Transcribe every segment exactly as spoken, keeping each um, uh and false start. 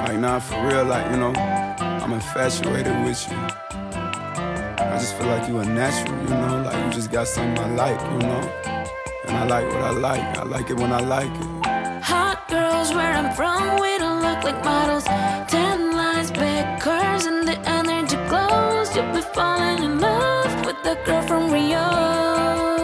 Like, nah, for real, like, you know, I'm infatuated with you. I just feel like you a natural, you know, like you just got something I like, you know. And I like what I like, I like it when I like it. Hot girls where I'm from, we don't look like models. Ten lines, big curves, and the energy glows. You'll be falling in love with the girl from Rio.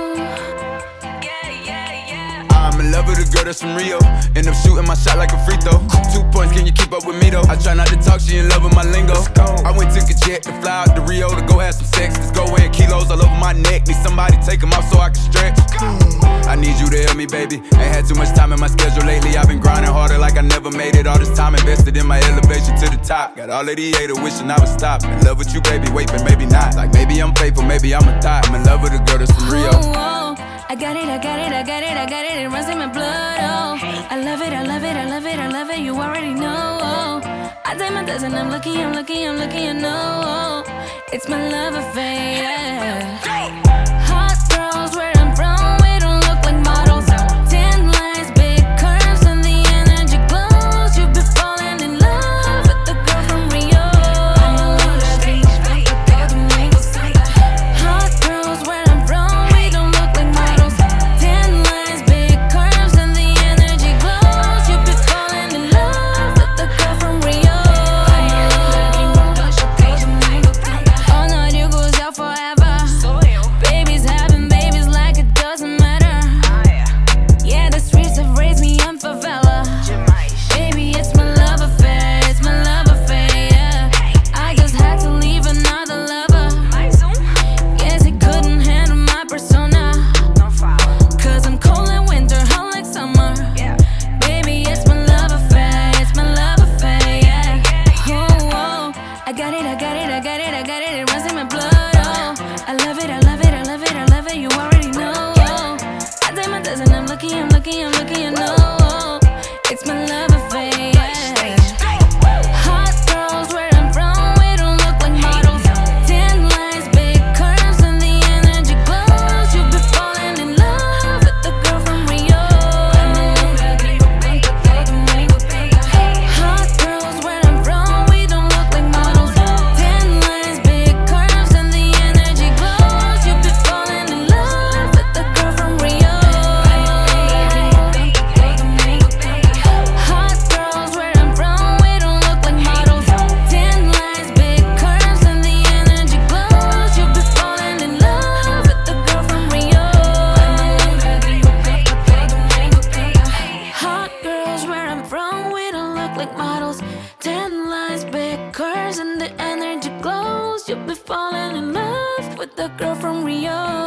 I'm in love with a girl that's from Rio. End up shooting my shot like a free throw. Two points, can you keep up with me though? I try not to talk, she in love with my lingo. I went took a jet to fly out to Rio to go have some sex. Let's go in kilos all over my neck. Need somebody take them off so I can stretch. I need you to help me, baby. Ain't had too much time in my schedule lately. I've been grinding harder like I never made it. All this time invested in my elevation to the top. Got all of the haters wishing I would stop. In love with you, baby, wait, but maybe not. Like maybe I'm faithful, maybe I'm a thot. I'm in love with a girl that's from Rio. Oh, oh. I got it, I got it, I got it, I got it. It runs in my blood, oh. I love it, I love it, I love it, I love it. You already know, oh. I take my dozen, I'm lucky, I'm lucky, I'm lucky, you know, oh. It's my love affair, yeah. Hot girls where I'm from, we don't look like models. Ten lines, big curves, and the energy glows. You've been falling in love with the girl from Rio. Hot girls where I'm from, we don't look like models. Ten lines, big curves, and the energy glows. You've been falling in love with the girl from Rio. All night you goes out forever. Babies having babies like it doesn't matter. Yeah, the streets have raised me on favela. Baby, it's my love affair, it's my love affair, yeah. I just had to leave another lover. Guess he couldn't handle my persona. Cause I'm cold in winter, hot like summer. Baby, it's my love affair, it's my love affair, yeah. Oh, oh. I got it, I got it, I got it, I got it. It runs in my blood, oh. I love it, I love it, I love it, I love it. You already know, oh. I take my dozen, I'm lucky, I'm lucky, I'm lucky, you know, oh. It's my love affair, yeah. Hot girls where I'm from, we don't look like models. Ten lines, big curves, and the energy glows. You've been falling in love with the girl from Rio. Hot girls where I'm from, we don't look like models. Ten lines, big curves, and the energy glows. You've been falling in love with the girl from Rio. Hot girls where I'm from, we don't look like models. Ten lines, big curves, and the energy glows. You've been falling in love with the girl from Rio. Hot girls where I'm from, we don't look like models. Ten lines, big curves, and the energy glows. You'll be falling in love with the girl from Rio.